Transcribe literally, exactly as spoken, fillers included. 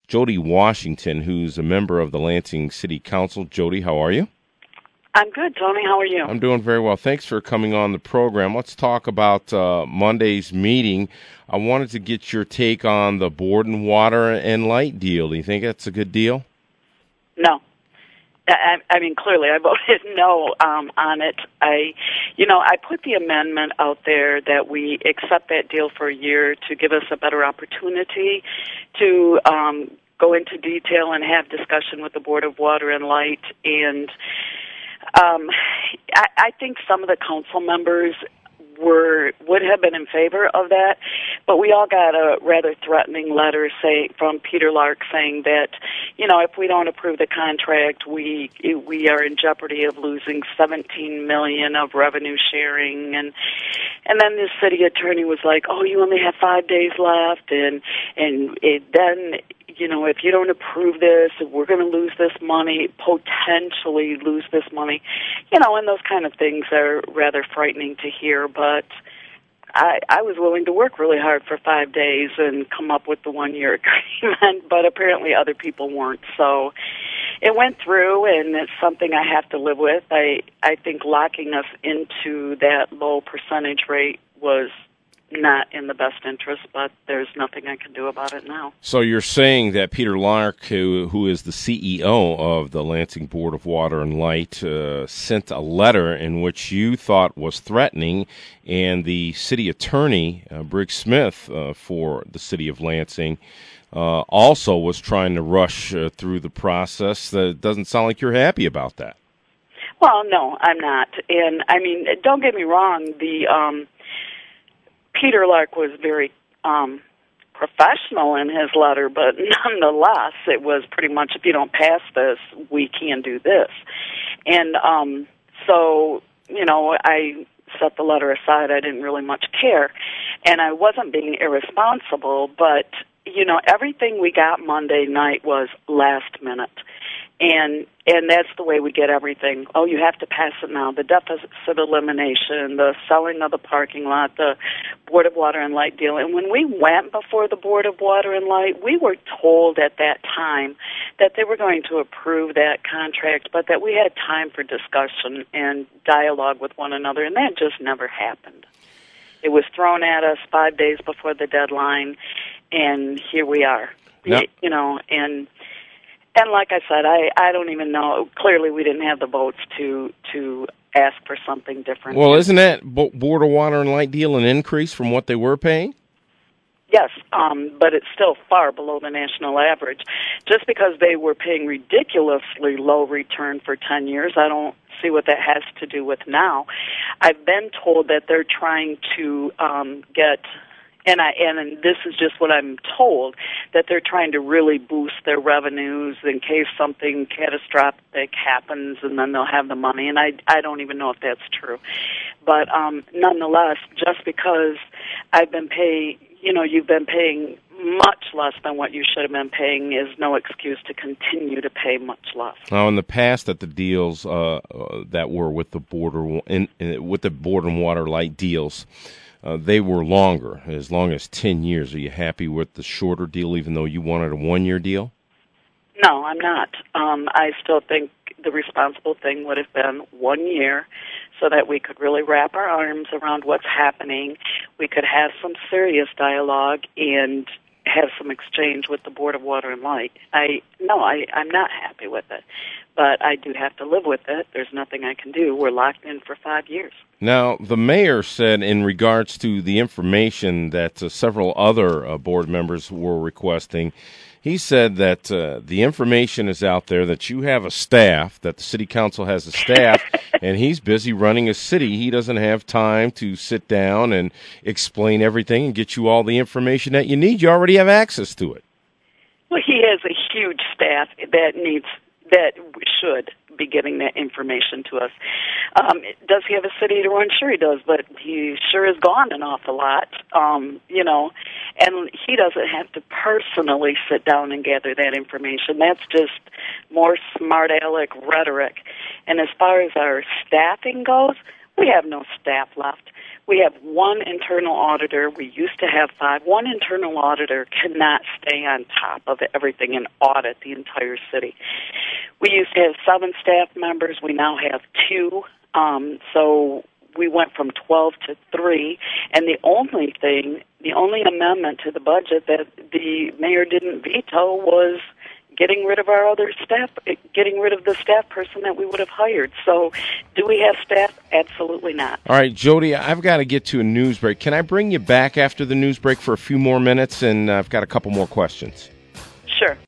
Jody Washington, who's a member of the Lansing City Council. Jody, how are you? I'm good, Tony. How are you? I'm doing very well. Thanks for coming on the program. Let's talk about uh, Monday's meeting. I wanted to get your take on the Board and Water and Light deal. Do you think that's a good deal? No. I, I mean, clearly, I voted no um, on it. I, you know, I put the amendment out there that we accept that deal for a year to give us a better opportunity to um, go into detail and have discussion with the Board of Water and Light. And um, I, I think some of the council members were would have been in favor of that, but we all got a rather threatening letter say from Peter Lark saying that, you know, if we don't approve the contract, we we are in jeopardy of losing seventeen million of revenue sharing, and and then the city attorney was like, oh, you only have five days left, and and it, then. You know, if you don't approve this, we're going to lose this money, potentially lose this money. You know, and those kind of things are rather frightening to hear, but I, I was willing to work really hard for five days and come up with the one-year agreement, but apparently other people weren't. So it went through, and it's something I have to live with. I, I think locking us into that low percentage rate was not in the best interest, but there's nothing I can do about it now. So you're saying that Peter Lark, who, who is the C E O of the Lansing Board of Water and Light, uh, sent a letter in which you thought was threatening, and the city attorney, uh, Briggs Smith, uh, for the city of Lansing, uh, also was trying to rush uh, through the process. That uh, doesn't sound like you're happy about that. Well, no, I'm not. And, I mean, don't get me wrong, the um, Peter Lark was very um, professional in his letter, but nonetheless, it was pretty much, if you don't pass this, we can do this. And um, so, you know, I set the letter aside. I didn't really much care. And I wasn't being irresponsible, but, you know, everything we got Monday night was last minute. And and that's the way we get everything. Oh, you have to pass it now. The deficit elimination, the selling of the parking lot, the Board of Water and Light deal. And when we went before the Board of Water and Light, we were told at that time that they were going to approve that contract, but that we had time for discussion and dialogue with one another, and that just never happened. It was thrown at us five days before the deadline, and here we are. Yep. You know, and... And like I said, I, I don't even know. Clearly, we didn't have the votes to to ask for something different. Well, isn't that Board of Water and Light deal an increase from what they were paying? Yes, um, but it's still far below the national average. Just because they were paying ridiculously low return for ten years, I don't see what that has to do with now. I've been told that they're trying to um, get... And I and this is just what I'm told, that they're trying to really boost their revenues in case something catastrophic happens, and then they'll have the money. And I I don't even know if that's true, but um, nonetheless, just because I've been paying, you know, you've been paying much less than what you should have been paying is no excuse to continue to pay much less. Now, in the past, at the deals uh, uh, that were with the border in, in, with the Board and Water Light deals. Uh, they were longer, as long as ten years. Are you happy with the shorter deal, even though you wanted a one-year deal? No, I'm not. Um, I still think the responsible thing would have been one year so that we could really wrap our arms around what's happening. We could have some serious dialogue and have some exchange with the Board of Water and Light. I No, I, I'm not happy with it, but I do have to live with it. There's nothing I can do. We're locked in for five years. Now, the mayor said in regards to the information that uh, several other uh, board members were requesting, he said that uh, the information is out there, that you have a staff, that the city council has a staff, and he's busy running a city. He doesn't have time to sit down and explain everything and get you all the information that you need. You already have access to it. Well, he has a huge staff that needs, that should be getting that information to us. Um, does he have a city to run? Sure he does, but he sure is gone an awful lot, um, you know, and he doesn't have to personally sit down and gather that information. That's just more smart aleck rhetoric. And as far as our staffing goes, We have no staff left. We have one internal auditor. We used to have five. One internal auditor cannot stay on top of everything and audit the entire city. We used to have seven staff members. We now have two. Um, so we went from twelve to three. And the only thing, the only amendment to the budget that the mayor didn't veto was getting rid of our other staff, getting rid of the staff person that we would have hired. So do we have staff? Absolutely not. All right, Jody, I've got to get to a news break. Can I bring you back after the news break for a few more minutes? And I've got a couple more questions. Sure.